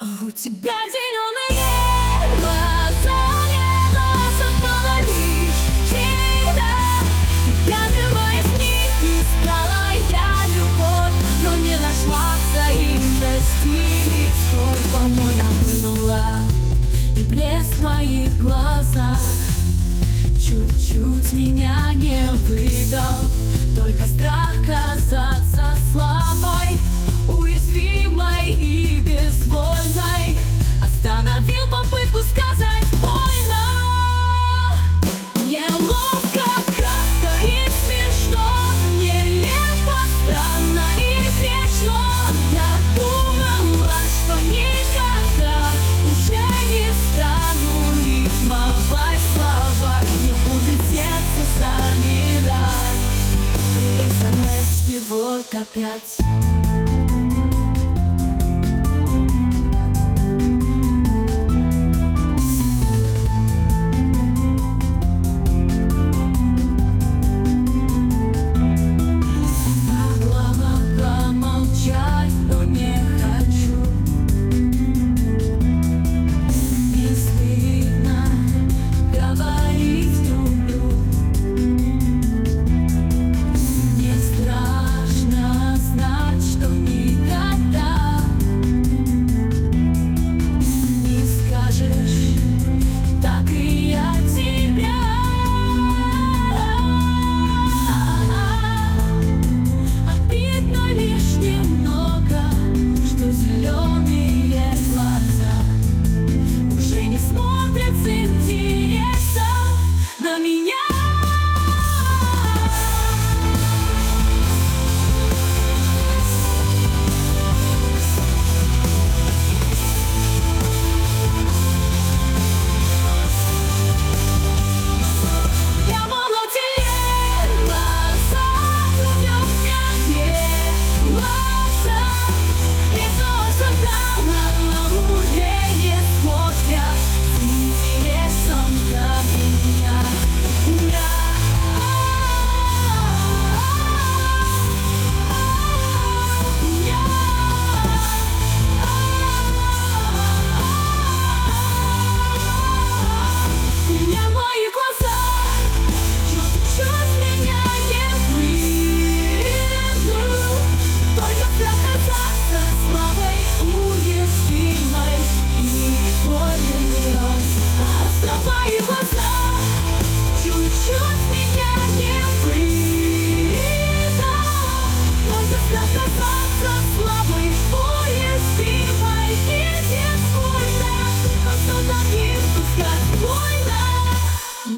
У тебя зеленые глаза, не глаза половишь всегда. Я первая с них искала я любовь, но не нашла взаимности. Сколько моя плынула, и блеск в моих глазах чуть-чуть меня не выдал. Только страх казаться слабой, уязвимой.